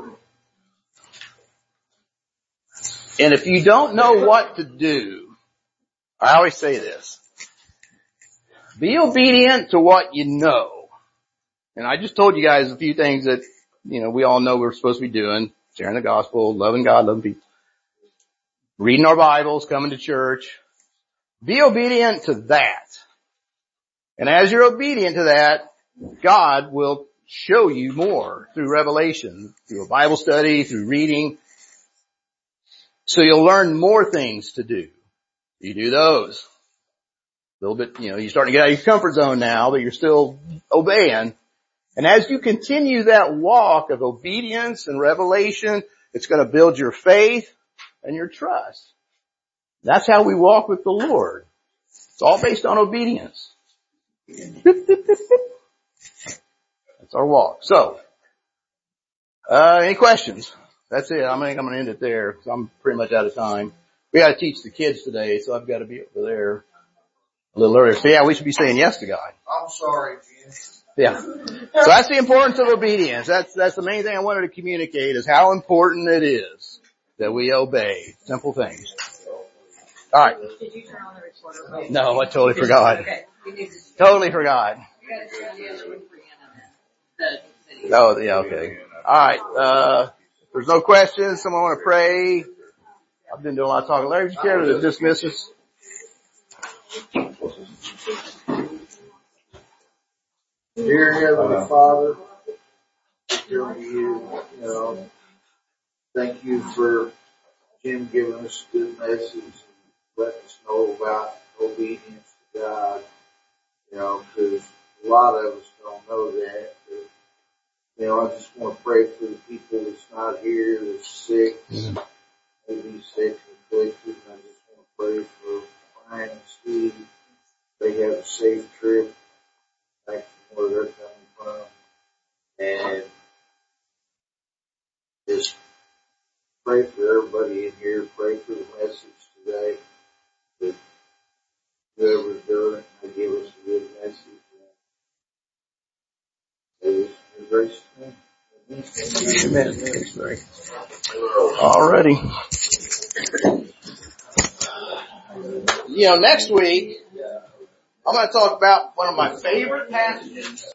And if you don't know what to do, I always say this, be obedient to what you know. And I just told you guys a few things that, you know, we all know we're supposed to be doing, sharing the gospel, loving God, loving people. reading our Bibles, coming to church. Be obedient to that. And as you're obedient to that, God will show you more through revelation, through a Bible study, through reading. So you'll learn more things to do. You do those. A little bit, you know, you're starting to get out of your comfort zone now, but you're still obeying. And as you continue that walk of obedience and revelation, it's going to build your faith and your trust. That's how we walk with the Lord. It's all based on obedience. That's our walk. So, uh, any questions? That's it. I think I'm going to end it there because I'm pretty much out of time. We got to teach the kids today, so I've got to be over there a little earlier. So yeah, we should be saying yes to God. I'm sorry, Ken. Yeah. So that's the importance of obedience. That's, that's the main thing I wanted to communicate is how important it is that we obey simple things. All right. Did you turn on the recorder? No, I totally forgot. Okay. Totally forgot. Oh, yeah, okay. All right. Uh, if there's no questions, someone want to pray? I've been doing a lot of talking. Larry, would you care to dismiss us? Dear Heavenly Father, we come to you, you know, thank you for Jim giving us a good message and letting us know about obedience to God, you know, because a lot of us don't know that. But, you know, I just want to pray for the people that's not here, that's sick, maybe sick and afflicted, and I just want to pray for Brian and Steve. They have a safe trip back from where they're coming from, and just pray for everybody in here. Pray for the message today that whoever's doing it will give us a good message. And in gracious name. Amen. Thanks, Larry. Alrighty. You know, next week, I'm going to talk about one of my favorite passages